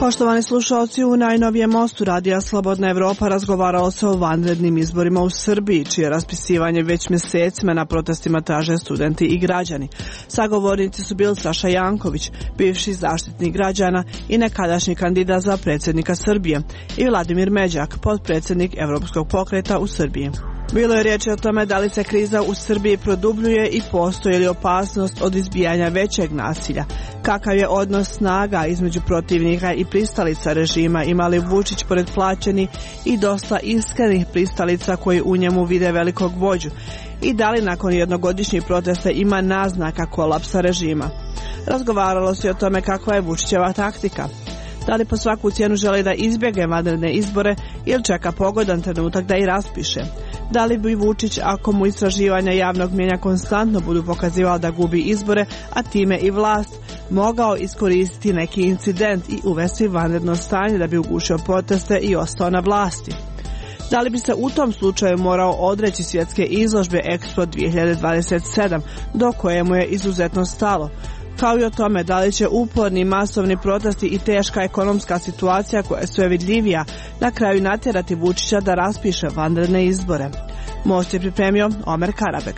Poštovani slušalci, u najnovijem mostu Radija Slobodna Evropa razgovaralo se o vanrednim izborima u Srbiji, čije raspisivanje već mjesecima na protestima traže studenti i građani. Sagovornici su bili Saša Janković, bivši zaštitnik građana i nekadašnji kandidat za predsjednika Srbije, i Vladimir Međak, potpredsjednik Evropskog pokreta u Srbiji. Bilo je riječi o tome da li se kriza u Srbiji produbljuje i postoji li opasnost od izbijanja većeg nasilja. Kakav je odnos snaga između protivnika i pristalica režima, ima li Vučić pored plaćenih i dosta iskrenih pristalica koji u njemu vide velikog vođu, i da li nakon jednogodišnjih protesta ima naznaka kolapsa režima. Razgovaralo se o tome kakva je Vučićeva taktika. Da li po svaku cijenu želi da izbjegne vanredne izbore ili čeka pogodan trenutak da ih raspiše. Da li bi Vučić, ako mu istraživanja javnog mnijenja konstantno budu pokazivala da gubi izbore, a time i vlast, mogao iskoristiti neki incident i uvesti vanredno stanje da bi ugušio proteste i ostao na vlasti. Da li bi se u tom slučaju morao odreći svjetske izložbe Expo 2027, do koje mu je izuzetno stalo, kao i o tome da li će uporni masovni protesti i teška ekonomska situacija koja je sve vidljivija na kraju natjerati Vučića da raspiše vanredne izbore. Most je pripremio Omer Karabek.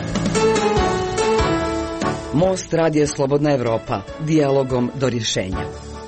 Most Radija Slobodna Evropa, dijalogom do rješenja.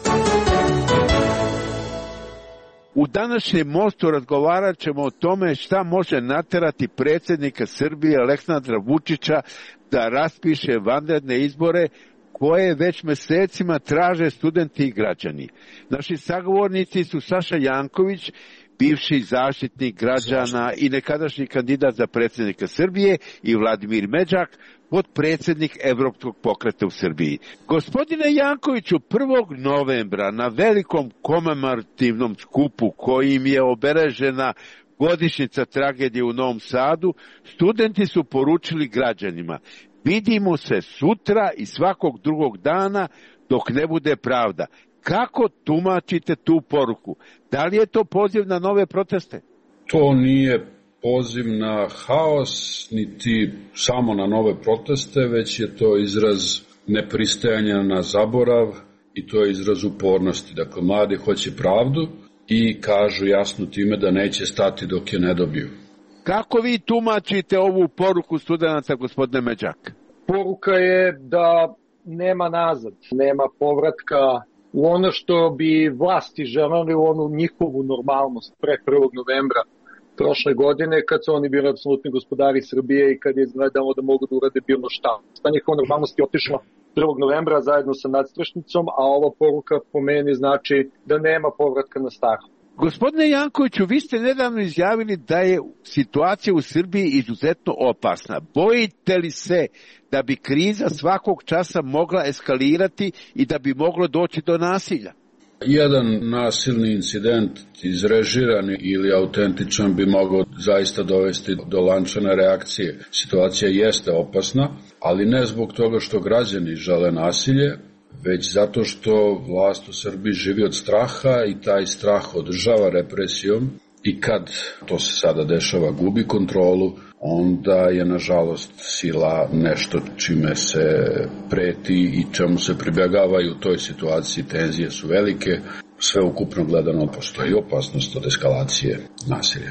U današnjem mostu razgovarat ćemo o tome šta može natjerati predsjednika Srbije Aleksandra Vučića da raspiše vanredne izbore koje već mjesecima traže studenti i građani. Naši sagovornici su Saša Janković, bivši zaštitnik građana i nekadašnji kandidat za predsjednika Srbije, i Vladimir Međak, potpredsjednik Evropskog pokreta u Srbiji. Gospodine Jankoviću, 1. novembra na velikom komemorativnom skupu kojim je obeležena godišnjica tragedije u Novom Sadu, studenti su poručili građanima: vidimo se sutra i svakog drugog dana dok ne bude pravda. Kako tumačite tu poruku? Da li je to poziv na nove proteste? To nije poziv na haos, niti samo na nove proteste, već je to izraz nepristajanja na zaborav i to je izraz upornosti. Dakle, mladi hoće pravdu i kažu jasno time da neće stati dok je ne dobiju. Kako vi tumačite ovu poruku studenata, gospodine Međak? Poruka je da nema nazad, nema povratka u ono što bi vlasti želeli, u onu njihovu normalnost pre 1. novembra prošle godine, kad su oni bili apsolutni gospodari Srbije i kad je izgledalo da mogu da urade bilo šta. Ta njihova normalnost je otišla 1. novembra zajedno sa nadstrešnicom, a ova poruka po meni znači da nema povratka na staro. Gospodine Jankoviću, vi ste nedavno izjavili da je situacija u Srbiji izuzetno opasna. Bojite li se da bi kriza svakog časa mogla eskalirati i da bi moglo doći do nasilja? Jedan nasilni incident, izrežiran ili autentičan, bi mogao zaista dovesti do lančane reakcije. Situacija jeste opasna, ali ne zbog toga što građani žele nasilje, već zato što vlast u Srbiji živi od straha i taj strah održava represijom, i kad to se sada dešava, gubi kontrolu, onda je nažalost sila nešto čime se preti i čemu se pribjegava, i u toj situaciji tenzije su velike. Sve ukupno gledano postoji opasnost od eskalacije nasilja.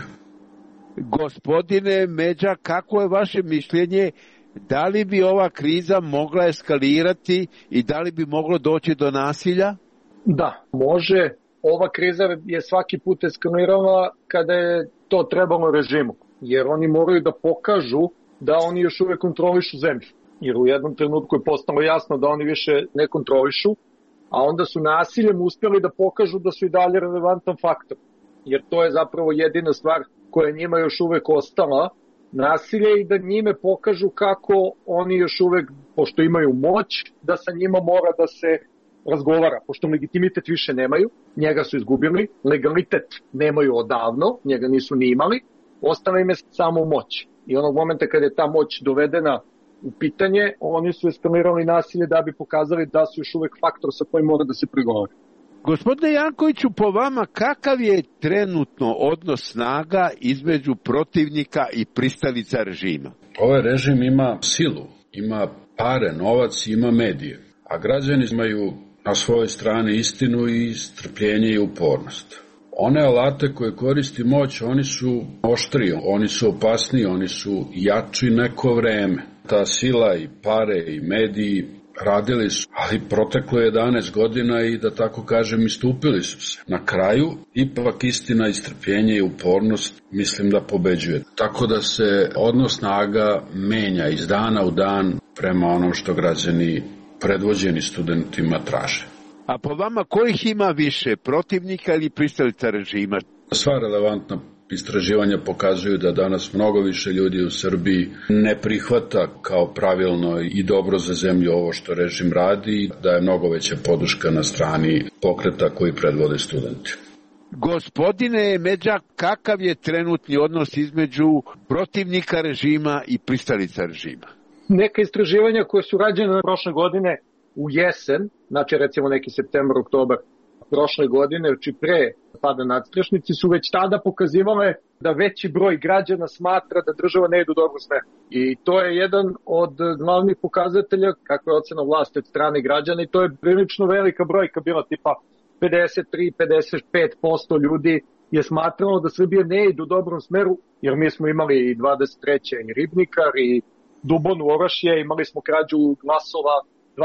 Gospodine Međa, kako je vaše mišljenje? Da li bi ova kriza mogla eskalirati i da li bi moglo doći do nasilja? Da, može. Ova kriza je svaki put eskalirala kada je to trebalo režimu, jer oni moraju da pokažu da oni još uvek kontrolišu zemlju. Jer u jednom trenutku je postalo jasno da oni više ne kontrolišu, a onda su nasiljem uspjeli da pokažu da su i dalje relevantan faktor. Jer to je zapravo jedina stvar koja je njima još uvek ostala, nasilje, i da njime pokažu kako oni još uvek, pošto imaju moć, da sa njima mora da se razgovara, pošto legitimitet više nemaju, njega su izgubili, legalitet nemaju odavno, njega nisu ni imali, ostala im je samo moć. I onog momenta kad je ta moć dovedena u pitanje, oni su eskalirali nasilje da bi pokazali da su još uvek faktor sa kojim mora da se pregovori. Gospodine Jankoviću, po vama kakav je trenutno odnos snaga između protivnika i pristalica režima? Ovaj režim ima silu, ima pare, novac, ima medije, a građani imaju na svojoj strani istinu i strpljenje i upornost. One alate koje koristi moć, oni su oštriji, oni su opasniji, oni su jači neko vreme. Ta sila i pare i mediji radili su, ali proteklo 11 godina i da tako kažem istupili su se. Na kraju, ipak istina i strpljenje i upornost mislim da pobeđuje. Tako da se odnos snaga menja iz dana u dan prema onom što građani predvođeni studentima traže. A po vama kojih ima više, protivnika ili pristalica režima? Sva relevantna istraživanja pokazuju da danas mnogo više ljudi u Srbiji ne prihvata kao pravilno i dobro za zemlju ovo što režim radi, da je mnogo veća podrška na strani pokreta koji predvode studenti. Gospodine Međak, kakav je trenutni odnos između protivnika režima i pristalica režima? Neka istraživanja koje su rađene prošle godine u jesen, znači recimo neki septembar, oktobar prošle godine, znači pre pada nadstrešnici, su već tada pokazivale da veći broj građana smatra da država ne ide u dobru smeru. I to je jedan od glavnih pokazatelja kakva je ocena vlasti od strane građana i to je prilično velika brojka bila, tipa 53-55% ljudi je smatralo da Srbija ne ide u dobrom smeru, jer mi smo imali i 23. i Ribnikar i Dubonu Orašje, imali smo krađu glasova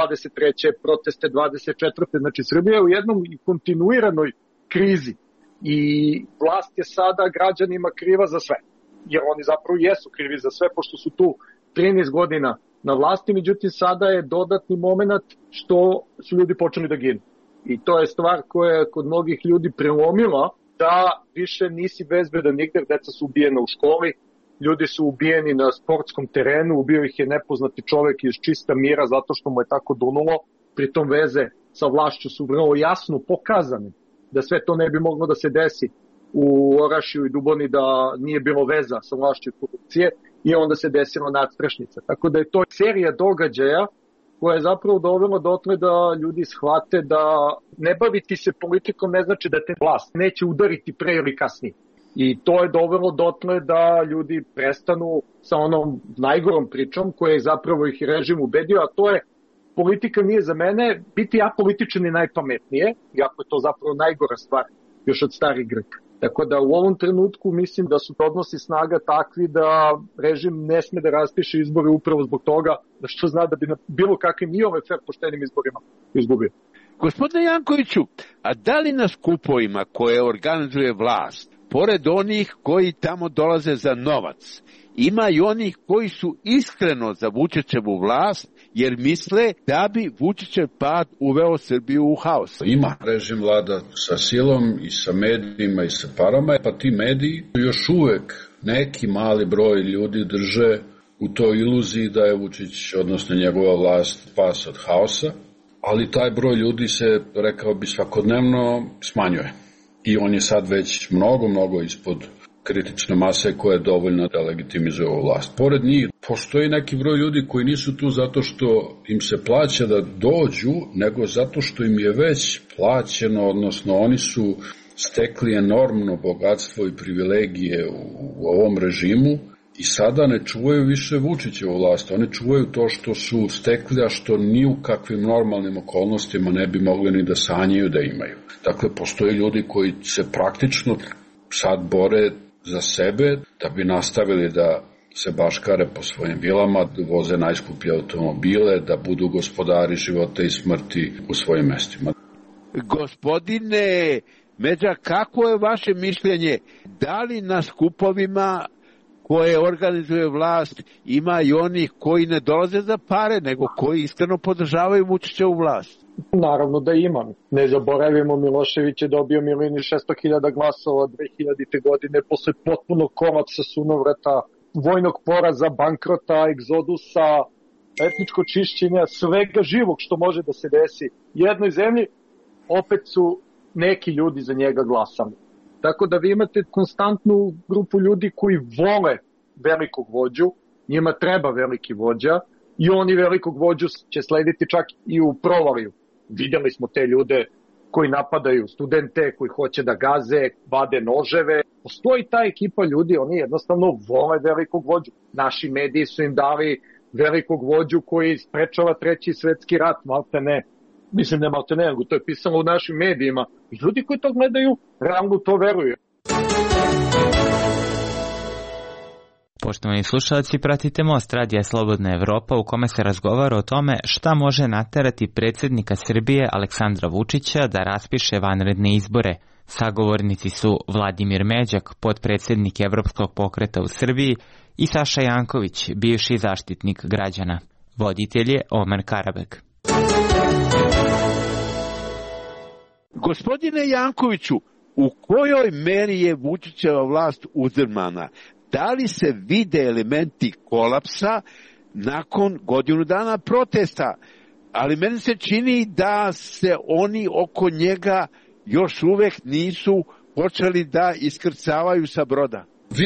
23. proteste 24. Znači Srbija je u jednom kontinuiranoj krizi i vlast je sada građanima kriva za sve. Jer oni zapravo jesu krivi za sve, pošto su tu 13 godina na vlasti, međutim sada je dodatni moment što su ljudi počeli da ginu. I to je stvar koja je kod mnogih ljudi prelomila da više nisi bezbedan nigde, deca su ubijena u školi, ljudi su ubijeni na sportskom terenu, ubio ih je nepoznati čovek iz čista mira zato što mu je tako dunulo, pritom veze sa vlašću su vrlo jasno pokazane, da sve to ne bi moglo da se desi u Orašju i Duboni da nije bilo veza sa vlašću i korupcije i onda se desila nadstrešnica. Tako da je to serija događaja koja je zapravo dovela dotle da ljudi shvate da ne baviti se politikom ne znači da te vlast neće udariti pre ili kasnije. I to je dovelo dotle da ljudi prestanu sa onom najgorom pričom koja je zapravo ih režim ubedio, a to je politika nije za mene, biti apolitičan je najpametnije, iako je to zapravo najgora stvar još od starih Grka. Tako da u ovom trenutku mislim da su odnosi snaga takvi da režim ne sme da raspiše izbore upravo zbog toga, da što zna da bi na bilo kakvim i ove fer poštenim izborima izgubio. Gospodine Jankoviću, a da li na skupovima koje organizuje vlast, pored onih koji tamo dolaze za novac, ima i onih koji su iskreno za Vučićevu vlast, jer misle da bi Vučićev pad uveo Srbiju u haos? Ima. Režim vlada sa silom i sa medijima i sa parama, pa ti mediji još uvek neki mali broj ljudi drže u toj iluziji da je Vučić, odnosno njegova vlast, spas od haosa, ali taj broj ljudi se, rekao bi, svakodnevno smanjuje. I on je sad već mnogo ispod kritične mase koja je dovoljna da legitimizuje ovu vlast. Pored njih postoji neki broj ljudi koji nisu tu zato što im se plaća da dođu, nego zato što im je već plaćeno, odnosno oni su stekli enormno bogatstvo i privilegije u ovom režimu i sada ne čuvaju više Vučićevu vlast. Oni čuvaju to što su stekli, a što ni u kakvim normalnim okolnostima ne bi mogli ni da sanjaju da imaju. Dakle, postoje ljudi koji se praktično sad bore za sebe da bi nastavili da se baškare po svojim vilama, da voze najskuplje automobile, da budu gospodari života i smrti u svojim mestima. Gospodine Međak, kako je vaše mišljenje? Da li na skupovima koje organizuje vlast ima i onih koji ne dolaze za pare, nego koji iskreno podržavaju Vučićevu vlast? Naravno da imam. Ne zaboravimo, Milošević je dobio 1.600.000 glasova 2000. godine posle potpunog kolapsa, sunovrata, vojnog poraza, bankrota, egzodusa, etničko čišćenja, svega živog što može da se desi jednoj zemlji, opet su neki ljudi za njega glasali. Tako da vi imate konstantnu grupu ljudi koji vole velikog vođu, njima treba veliki vođa i oni velikog vođu će slediti čak i u provaliju. Videli smo te ljude koji napadaju studente, koji hoće da gaze, vade noževe. Postoji ta ekipa ljudi, oni jednostavno vole velikog vođu. Naši mediji su im dali velikog vođu koji sprečava 3. svetski rat, malte ne. Mislim, nema te nego, to je pisano u našim medijima. I ljudi koji to gledaju, realno to veruju. Poštovani slušalci, pratite Most Radija Slobodna Evropa u kome se razgovara o tome šta može naterati predsjednika Srbije Aleksandra Vučića da raspiše vanredne izbore. Sagovornici su Vladimir Međak, potpredsjednik Evropskog pokreta u Srbiji, i Saša Janković, bivši zaštitnik građana. Voditelj je Omer Karabek. Gospodine Jankoviću, u kojoj meri je Vučićeva vlast uzdrmana? Da li se vide elementi kolapsa nakon godinu dana protesta? Ali meni se čini da se oni oko njega još uvek nisu počeli da iskrcavaju sa broda.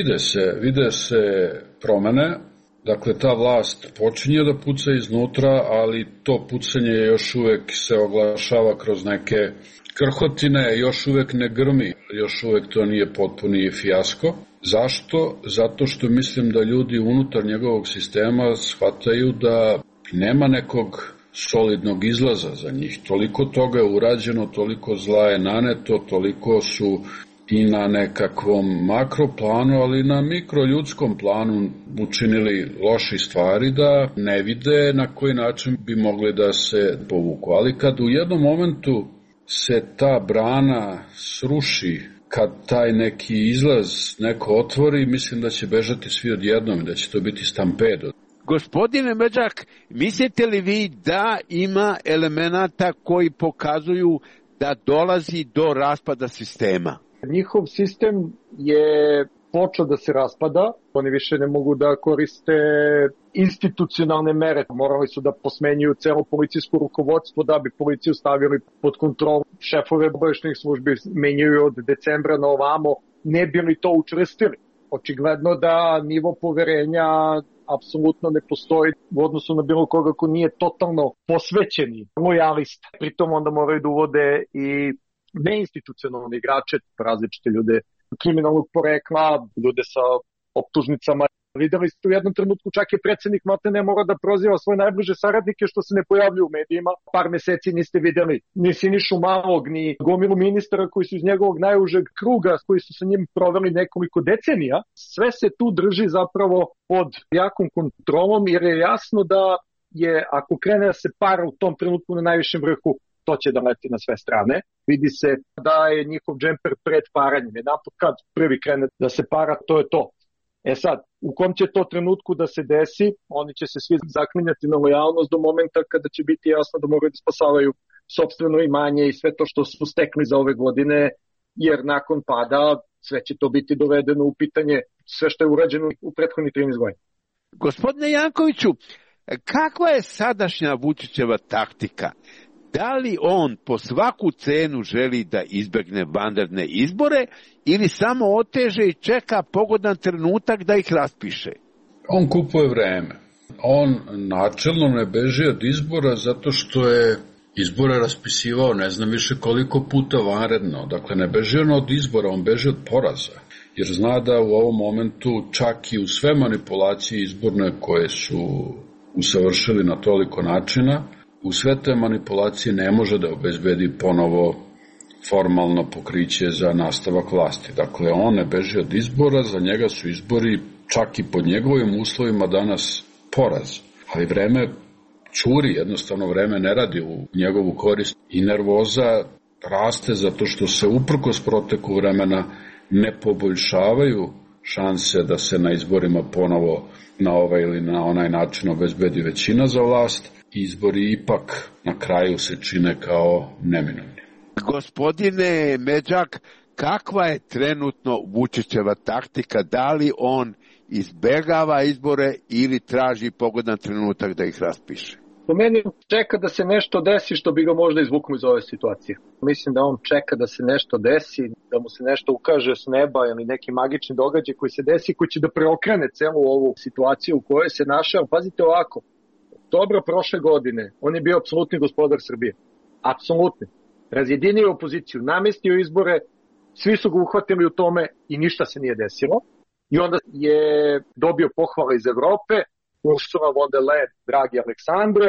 Vide se promene. Dakle, ta vlast počinje da puca iznutra, ali to pucanje još uvek se oglašava kroz neke krhotine, još uvek ne grmi, još uvek to nije potpuni fijasko. Zašto? Zato što mislim da ljudi unutar njegovog sistema shvataju da nema nekog solidnog izlaza za njih. Toliko toga je urađeno, toliko zla je naneto, toliko su i na nekakvom makroplanu, ali i na mikroljudskom planu učinili loši stvari da ne vide na koji način bi mogli da se povuku. Ali kad u jednom momentu se ta brana sruši, kad taj neki izlaz neko otvori, mislim da će bežati svi odjednom i da će to biti stampedo. Gospodine Međak, mislite li vi da ima elemenata koji pokazuju da dolazi do raspada sistema? Njihov sistem je počeo da se raspada, oni više ne mogu da koriste institucionalne mere, morali su da posmenjuju celo policijsko rukovodstvo da bi policiju stavili pod kontrolu. Šefove obaveštajnih službi menjaju od decembra na ovamo, ne bi li to učvrstili. Očigledno da nivo poverenja apsolutno ne postoji u odnosu na bilo koga ko nije totalno posvećeni lojalista. Pritom onda moraju da uvode i neinstitucionalne igrače, različite ljude kriminalnog porekla, ljude sa optužnicama. Videli ste u jednom trenutku čak je predsjednik ne mora da proziva svoje najbliže saradnike što se ne pojavljuju u medijima. Par meseci niste videli ni Sinišu Malog, ni gomilu ministara koji su iz njegovog najužeg kruga, koji su sa njim proveli nekoliko decenija. Sve se tu drži zapravo pod jakom kontrolom, jer je jasno da je, ako krene da se para u tom trenutku na najvišem vrhu, to će da leti na sve strane. Vidi se da je njihov džemper pred paranjem. Jedanput kad prvi krene da se para, to je to. E sad, u kom će to trenutku da se desi, oni će se svi zaklinjati na lojalnost do momenta kada će biti jasno da moraju da spasavaju sopstveno imanje i sve to što su stekli za ove godine, jer nakon pada sve će to biti dovedeno u pitanje, sve što je urađeno u prethodnih 13 godina. Gospodine Jankoviću, kakva je sadašnja Vučićeva taktika? Da li on po svaku cenu želi da izbegne vanredne izbore ili samo oteže i čeka pogodan trenutak da ih raspiše? On kupuje vreme. On načelno ne beži od izbora zato što je izbore raspisivao ne znam više koliko puta vanredno. Dakle, ne beži on od izbora, on beži od poraza. Jer zna da u ovom momentu čak i u sve manipulacije izborne koje su usavršili na toliko načina, u sve te manipulacije ne može da obezbedi ponovo formalno pokriće za nastavak vlasti. Dakle, on ne beži od izbora, za njega su izbori čak i pod njegovim uslovima danas poraz. Ali vreme curi, jednostavno vreme ne radi u njegovu korist i nervoza raste zato što se uprkos proteku vremena ne poboljšavaju šanse da se na izborima ponovo na ovaj ili na onaj način obezbedi većina za vlast. Izbori ipak na kraju se čine kao neminovni. Gospodine Međak, kakva je trenutno Vučićeva taktika? Da li on izbegava izbore ili traži pogodan trenutak da ih raspiše? Po meni čeka da se nešto desi što bi ga možda izvuklo iz ove situacije. Mislim da on čeka da se nešto desi, da mu se nešto ukaže s neba ili neki magični događaj koji se desi, koji će da preokrene celu ovu situaciju u kojoj se našao. Pazite ovako, oktobra prošle godine on je bio apsolutni gospodar Srbije. Apsolutni. Razjedinio opoziciju, namestio izbore, svi su ga uhvatili u tome i ništa se nije desilo. I onda je dobio pohvale iz Evrope, Ursula von der Leyen, dragi Aleksandre,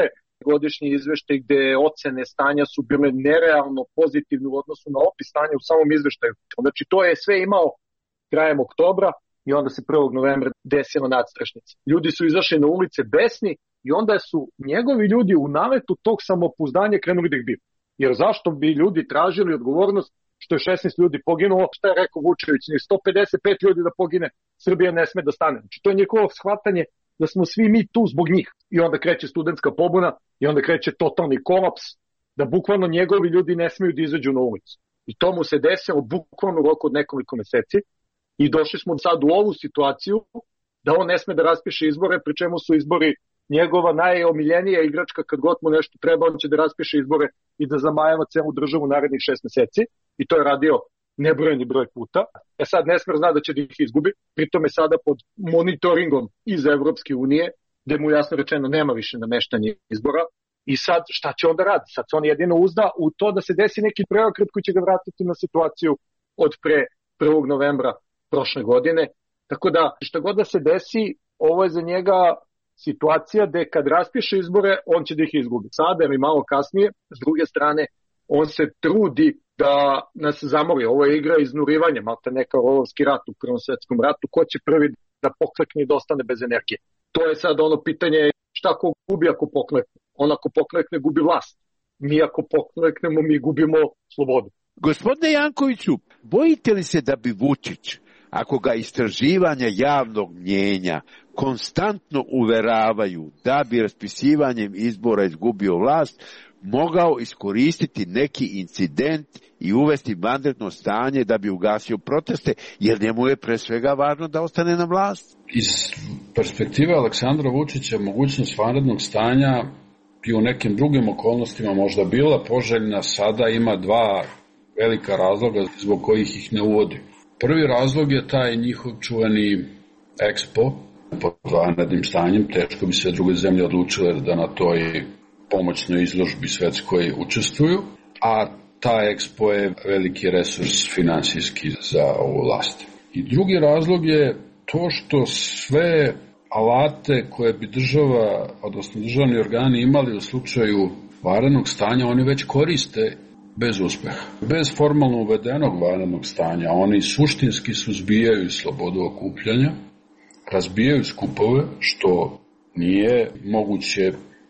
godišnji izveštaj gde ocene stanja su bile nerealno pozitivne u odnosu na opis stanja u samom izveštaju. Znači to je sve imao krajem oktobra i onda se 1. novembra desila nadstrešnica. Ljudi su izašli na ulice besni i onda su njegovi ljudi u naletu tog samopouzdanja krenuli da ih biju. Jer zašto bi ljudi tražili odgovornost što je 16 ljudi poginulo, šta je rekao Vučević, 155 ljudi da pogine, Srbija ne sme da stane. Znači to je njihovo shvatanje da smo svi mi tu zbog njih. I onda kreće studentska pobuna i onda kreće totalni kolaps, da bukvalno njegovi ljudi ne smeju da izađu na ulicu. I to mu se desilo bukvalno u roku od nekoliko meseci i došli smo sad u ovu situaciju da on ne sme da raspiše izbore, pri čemu su izbori njegova najomiljenija igračka, kad god mu nešto treba, on će da raspiše izbore i da zamajava celu državu narednih 6 meseci. I to je radio nebrojeni broj puta. Sad Nesmer zna da će da ih izgubi, pritom je sada pod monitoringom iz Evropske unije, gde mu jasno rečeno nema više nameštanja izbora. I sad šta će onda radi? Sad se on jedino uzda u to da se desi neki preokret koji će ga vratiti na situaciju od pre 1. novembra prošle godine. Tako da šta god da se desi, ovo je za njega situacija gde kad raspiše izbore, on će da ih izgubi. Sada ili malo kasnije, s druge strane, on se trudi da nas zamori. Ovo je igra iznurivanja, malta neka rolovski rat u Prvom svetskom ratu. Ko će prvi da poklekne i da ostane bez energije? To je sad ono pitanje šta ko gubi ako poklekne. On ako poklekne gubi vlast. Mi ako pokleknemo, mi gubimo slobodu. Gospodine Jankoviću, bojite li se da bi Vučić, ako ga istraživanja javnog mnjenja konstantno uveravaju da bi raspisivanjem izbora izgubio vlast, mogao iskoristiti neki incident i uvesti vanredno stanje da bi ugasio proteste, jer njemu je pre svega važno da ostane na vlast? Iz perspektive Aleksandra Vučića mogućnost vanrednog stanja i u nekim drugim okolnostima možda bila poželjna, sada ima dva velika razloga zbog kojih ih ne uvodi. Prvi razlog je taj njihov čuveni Expo pod vanrednim stanjem. Teško bi se druge zemlje odlučile da na toj pomoćnoj izložbi svetskoj učestvuju, a ta Expo je veliki resurs finansijski za ovu vlast. I drugi razlog je to što sve alate koje bi država, odnosno državni organi imali u slučaju vanrednog stanja, oni već koriste bez uspeha. Bez formalno uvedenog vanrednog stanja oni suštinski suzbijaju slobodu okupljanja, razbijaju skupove, što nije moguće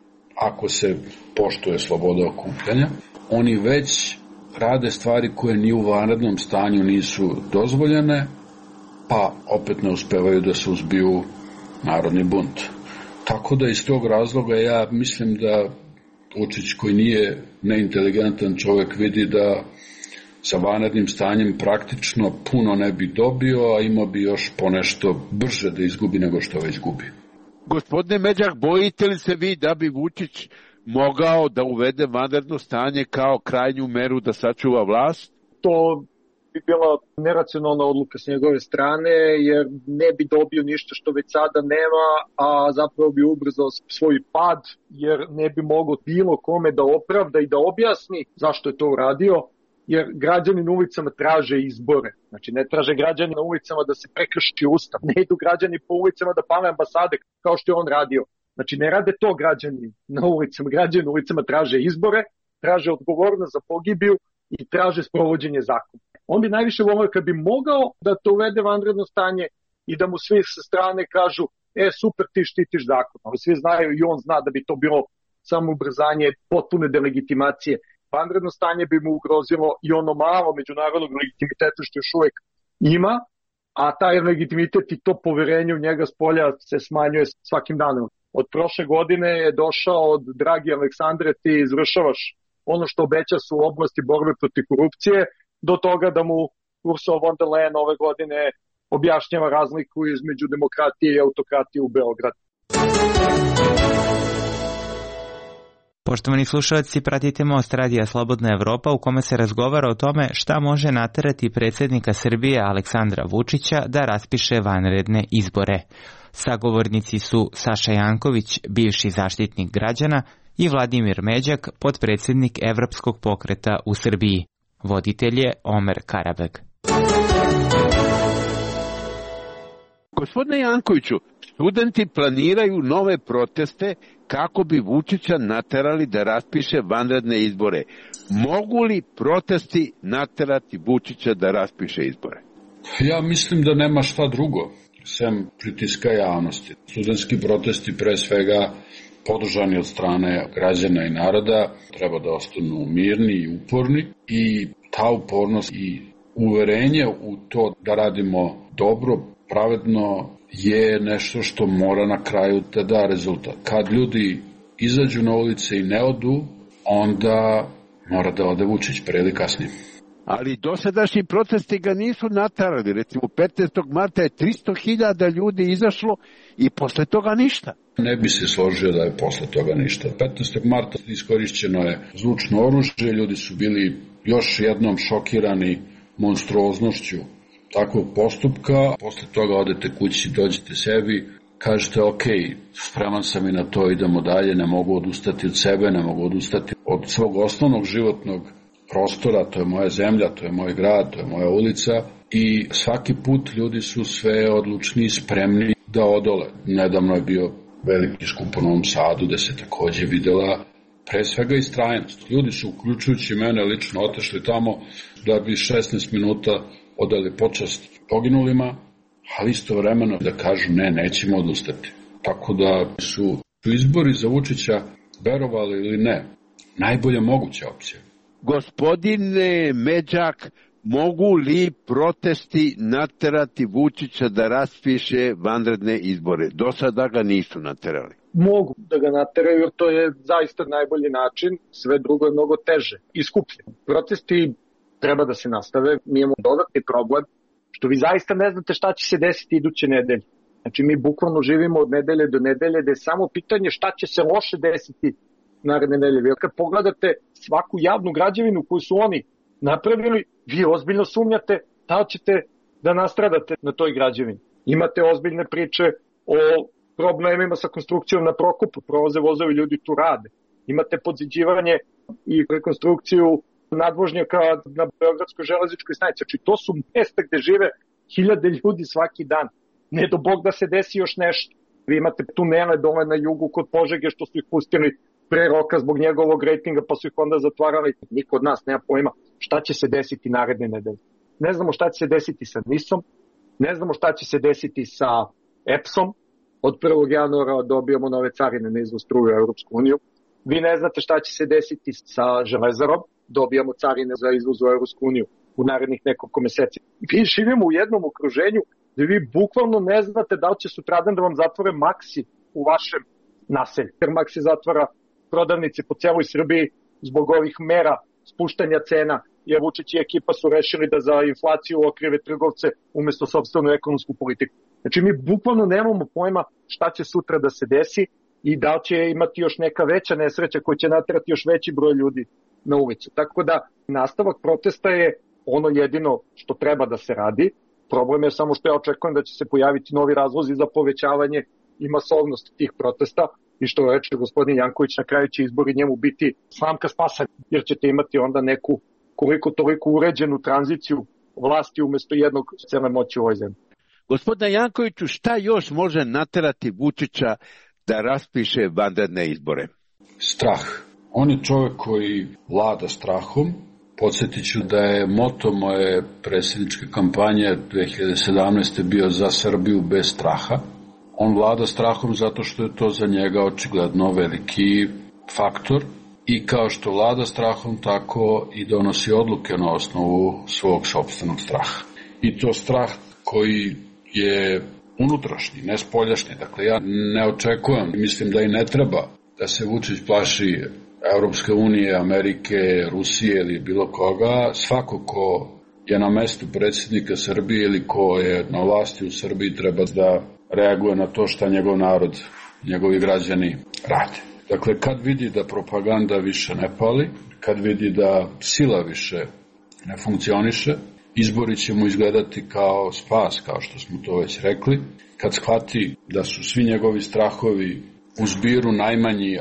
ako se poštuje sloboda okupljanja. Oni već rade stvari koje ni u vanrednom stanju nisu dozvoljene, pa opet ne uspevaju da suzbiju narodni bunt. Tako da iz tog razloga ja mislim da Vučić, koji nije neinteligentan čovjek, vidi da sa vanrednim stanjem praktično puno ne bi dobio, a imao bi još ponešto brže da izgubi nego što već izgubi. Gospodine Međak, bojite li se vi da bi Vučić mogao da uvede vanredno stanje kao krajnju meru da sačuva vlast? To bi bila neracionalna odluka s njegove strane, jer ne bi dobio ništa što već sada nema, a zapravo bi ubrzao svoj pad, jer ne bi mogao bilo kome da opravda i da objasni zašto je to uradio, jer građani na ulicama traže izbore. Znači ne traže građani na ulicama da se prekrši ustav, ne idu građani po ulicama da pale ambasade kao što je on radio. Znači ne rade to građani na ulicama, građani na ulicama traže izbore, traže odgovornost za pogibiju i traže sprovođenje zakona. On bi najviše volio kad bi mogao da to uvede vanredno stanje i da mu svi sa strane kažu super, ti štitiš zakon. Ali svi znaju i on zna da bi to bilo samo ubrzanje potpune delegitimacije. Vanredno stanje bi mu ugrozilo i ono malo međunarodnog legitimiteta što još uvek ima, a taj legitimitet i to poverenje u njega s polja se smanjuje svakim danom. Od prošle godine je došao od dragi Aleksandre, ti izvršavaš ono što obeća su u oblasti borbe protiv korupcije, do toga da mu Ursula von der Leyen ove godine objašnjava razliku između demokratije i autokratije u Beogradu. Poštovani slušalci, pratite Most Radija Slobodna Evropa u kome se razgovara o tome šta može naterati predsjednika Srbije Aleksandra Vučića da raspiše vanredne izbore. Sagovornici su Saša Janković, bivši zaštitnik građana, i Vladimir Međak, potpredsjednik Evropskog pokreta u Srbiji. Voditelj je Omer Karabeg. Gospodine Jankoviću, studenti planiraju nove proteste kako bi Vučića naterali da raspiše vanredne izbore. Mogu li protesti naterati Vučića da raspiše izbore? Ja mislim da nema šta drugo, sem pritiska javnosti. Studentski protesti pre svega podržani od strane građana i naroda treba da ostanu mirni i uporni i ta upornost i uverenje u to da radimo dobro, pravedno je nešto što mora na kraju da da rezultat. Kad ljudi izađu na ulice i ne odu, onda mora da ode Vučić pre ili kasnije. Ali dosadašnji protesti ga nisu naterali. Recimo 15. marta je 300.000 ljudi izašlo i posle toga ništa. Ne bi se složio da je posle toga ništa. 15. marta iskorišćeno je zvučno oružje, ljudi su bili još jednom šokirani monstruoznošću takvog postupka. Posle toga odete kući, dođete sebi, kažete ok, spreman sam i na to, idemo dalje, ne mogu odustati od sebe, ne mogu odustati od svog osnovnog životnog prostora, to je moja zemlja, to je moj grad, to je moja ulica i svaki put ljudi su sve odlučni i spremni da odole. Nedavno je bio veliki skup u Novom Sadu gde se takođe videla pre svega istrajnost. Ljudi su, uključujući mene lično, otešli tamo da bi 16 minuta odali počast poginulima, ali istovremeno da kažu ne, nećemo odustati. Tako da su izbori za Vučića, verovali ili ne, najbolja moguća opcija. Gospodine Međak, mogu li protesti naterati Vučića da raspiše vanredne izbore? Do sada ga nisu naterali. Mogu da ga nateraju, jer to je zaista najbolji način, sve drugo je mnogo teže i skuplje. Protesti treba da se nastave, mi imamo dodatni problem, što vi zaista ne znate šta će se desiti iduće nedelje. Znači mi bukvalno živimo od nedelje do nedelje, da je samo pitanje šta će se loše desiti naredne nedelje. Jer kad pogledate svaku javnu građevinu koju su oni napravili, vi ozbiljno sumnjate da ćete da nastradate na toj građevini. Imate ozbiljne priče o problemima sa konstrukcijom na Prokopu, prolaze vozovi, ljudi tu rade. Imate podziđivanje i rekonstrukciju nadvožnjaka na Beogradskoj železničkoj stanici. Znači to su mesta gde žive hiljade ljudi svaki dan. Ne do Bog da se desi još nešto. Vi imate tunele dole na jugu kod Požege što su ih pustili pre roka zbog njegovog rejtinga pa su ih onda zatvarali. Niko od nas nema pojma šta će se desiti naredne nedelje. Ne znamo šta će se desiti sa NIS-om, ne znamo šta će se desiti sa EPS-om. Od 1. januara dobijamo nove carine na izvoz struje u Europsku uniju. Vi ne znate šta će se desiti sa Železarom, dobijamo carine za izvoz u Europsku uniju u narednih nekoliko meseci. Vi živimo u jednom okruženju gde vi bukvalno ne znate da li će sutradan da vam zatvore Maxi u vašem naselju. Jer Maxi zatvara prodavnice po celoj Srbiji zbog ovih mera spuštanja cena, jer Vučić i ekipa su rešili da za inflaciju okrive trgovce umesto sopstvenu ekonomsku politiku. Znači mi bukvalno nemamo pojma šta će sutra da se desi i da li će imati još neka veća nesreća koja će naterati još veći broj ljudi na ulicu. Tako da nastavak protesta je ono jedino što treba da se radi. Problem je samo što ja očekujem da će se pojaviti novi razlozi za povećavanje i masovnost tih protesta i što reče gospodin Janković, na kraju će izbori njemu biti slamka spasa, jer ćete imati onda neku koliko toliko uređenu tranziciju vlasti umesto jednog cele moći u ovoj zemlji. Gospodine Jankoviću, šta još može naterati Vučića da raspiše vanredne izbore? Strah. On je čovjek koji vlada strahom. Podsjetit ću da je moto moje predsjedničke kampanje 2017. bio za Srbiju bez straha. On vlada strahom zato što je to za njega očigledno veliki faktor i kao što vlada strahom, tako i donosi odluke na osnovu svog sopstvenog straha. I to strah koji je unutrašnji, ne spoljašnji. Dakle, ja ne očekujem, mislim da i ne treba da se Vučić plaši Evropske unije, Amerike, Rusije ili bilo koga. Svako ko je na mestu predsjednika Srbije ili ko je na vlasti u Srbiji treba da reaguje na to šta njegov narod, njegovi građani rade. Dakle, kad vidi da propaganda više ne pali, kad vidi da sila više ne funkcioniše, izbori će mu izgledati kao spas, kao što smo to već rekli. Kad shvati da su svi njegovi strahovi u zbiru najmanji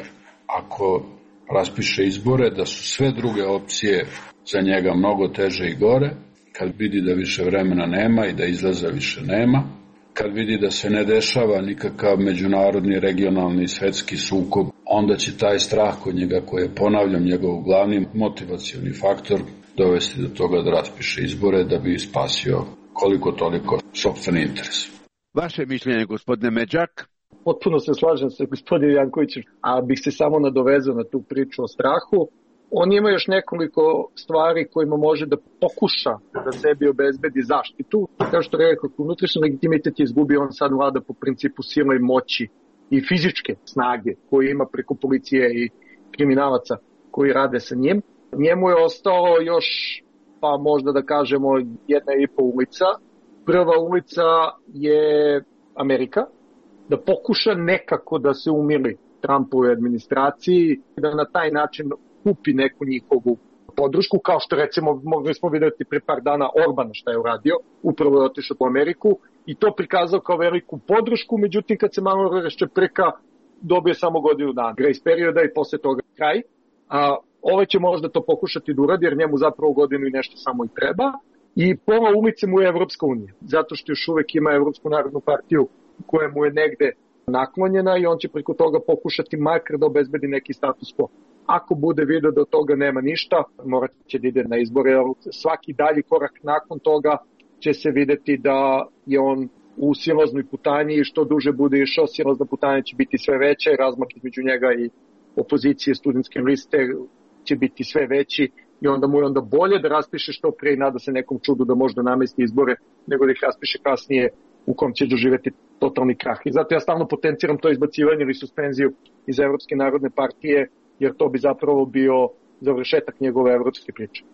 ako raspiše izbore, da su sve druge opcije za njega mnogo teže i gore, kad vidi da više vremena nema i da izlaza više nema, kad vidi da se ne dešava nikakav međunarodni, regionalni, svetski sukob, onda će taj strah kod njega, koji je, ponavljam, njegov glavni motivacioni faktor, dovesti do toga da raspiše izbore da bi spasio koliko toliko sopstveni interes. Vaše mišljenje, gospodine Međak? Potpuno se slažem sa gospodinom Jankovićem, a bih se samo nadovezao na tu priču o strahu. On ima još nekoliko stvari kojima može da pokuša da sebi obezbedi zaštitu. Kao što rekao, unutrašnji legitimitet je izgubio, on sad vlada po principu sile i moći i fizičke snage koje ima preko policije i kriminalaca koji rade sa njim. Njemu je ostalo još, pa možda da kažemo, 1,5 ulica. Prva ulica je Amerika, da pokuša nekako da se umiri Trumpovoj administraciji, da na taj način kupi neku njihovu podršku, kao što recimo mogli smo vidjeti pre par dana Orbana šta je uradio, upravo je otišao u Ameriku i to prikazao kao veliku podršku, međutim kad se malo raščeprka dobije samo godinu dana grace perioda i posle toga kraj. A ovaj će možda to pokušati da uradi jer njemu zapravo godinu i nešto samo i treba. I pola ulice mu je Evropska unija, zato što još uvek ima Evropsku narodnu partiju koja mu je negde naklonjena i on će preko toga pokušati makar da obezbedi neki status quo. Ako bude video da od toga nema ništa, morat će da ide na izbore. Svaki dalji korak nakon toga će se videti da je on u silaznoj putanji i što duže bude išao, silazna putanja će biti sve veća i razmak između njega i opozicije studentske liste će biti sve veći i onda mu je onda bolje da raspiše što pre i nada se nekom čudu da možda namesti izbore nego da ih raspiše kasnije u kom će doživeti totalni krah. I zato ja stalno potenciram to izbacivanje ili suspenziju iz Evropske narodne partije, jer to bi zapravo bio završetak njegove evropske priče.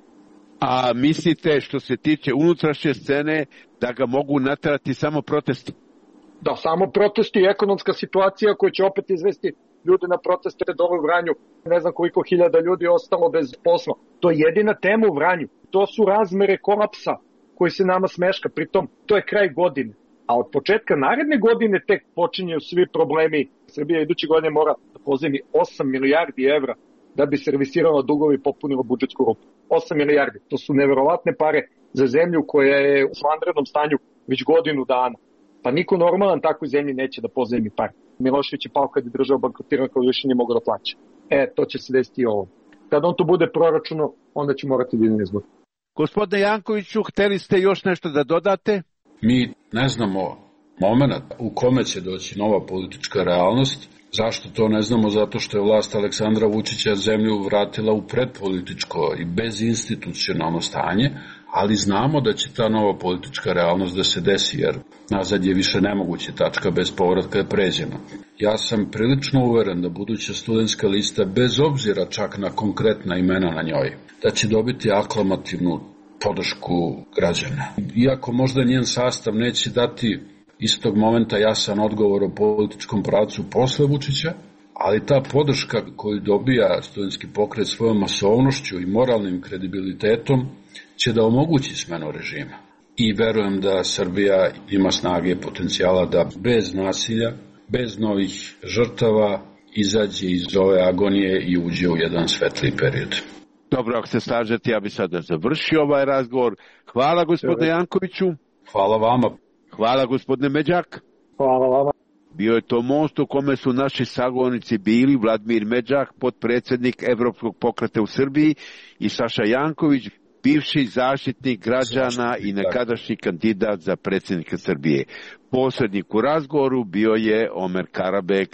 A mislite što se tiče unutrašnje scene da ga mogu naterati samo protesti? Da, samo protesti i ekonomska situacija koja će opet izvesti ljude na proteste dole u Vranju. Ne znam koliko hiljada ljudi je ostalo bez posla. To je jedina tema u Vranju. To su razmere kolapsa koji se nama smeška. Pritom, to je kraj godine. A od početka naredne godine tek počinju svi problemi. Srbija iduće godine mora da pozajmi 8 milijardi evra da bi servisirala dugovi i popunila budžetsku rupu. 8 milijardi. To su neverovatne pare za zemlju koja je u vanrednom stanju već godinu dana. Pa niko normalan takvoj zemlji neće da pozajmi pare. Milošević je pao kad je država bankrotirana kao više nije mogao da plaća. To će se desiti i ovo. Kad on to bude proračuno, onda će morati da ide na izbor. Gospodine Jankoviću, hteli ste još nešto da dodate? Mi ne znamo moment u kome će doći nova politička realnost. Zašto to ne znamo? Zato što je vlast Aleksandra Vučića zemlju vratila u predpolitičko i bezinstitucionalno stanje, ali znamo da će ta nova politička realnost da se desi, jer nazad je više nemoguće, tačka bez povratka je pređena. Ja sam prilično uveren da buduća studentska lista, bez obzira čak na konkretna imena na njoj, da će dobiti aklamativnu podršku građana. Iako možda njen sastav neće dati istog momenta jasan odgovor o političkom pravcu posle Vučića, ali ta podrška koju dobija studentski pokret svojom masovnošću i moralnim kredibilitetom će da omogući smenu režima. I verujem da Srbija ima snage i potencijala da bez nasilja, bez novih žrtava izađe iz ove agonije i uđe u jedan svetliji period. Dobro, ako se slažete, ja bih sada završio ovaj razgovor. Hvala gospodine Jankoviću. Hvala vama. Hvala gospodine Međak. Hvala vama. Bio je to most u kome su naši sagovornici bili Vladimir Međak, potpredsjednik Evropskog pokreta u Srbiji, i Saša Janković, bivši zaštitnik građana i nekadašnji kandidat za predsjednika Srbije. Posrednik u razgovoru bio je Omer Karabek.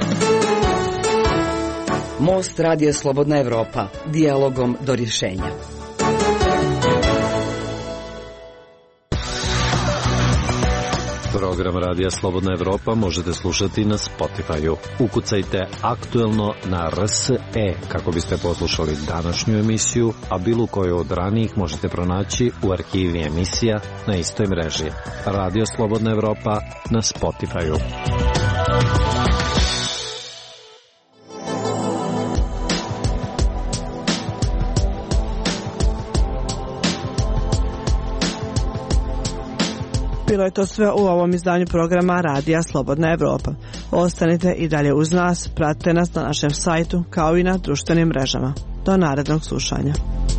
Most Radija Slobodna Evropa, dijalogom do rješenja. Program Radija Slobodna Evropa možete slušati na Spotify-u. Ukucajte aktuelno na RSE kako biste poslušali današnju emisiju, a bilo koju od ranijih možete pronaći u arhivi emisija na istoj mreži. Radio Slobodna Evropa na Spotify-u. Bilo je to sve u ovom izdanju programa Radija Slobodna Evropa. Ostanite i dalje uz nas, pratite nas na našem sajtu kao i na društvenim mrežama. Do narednog slušanja.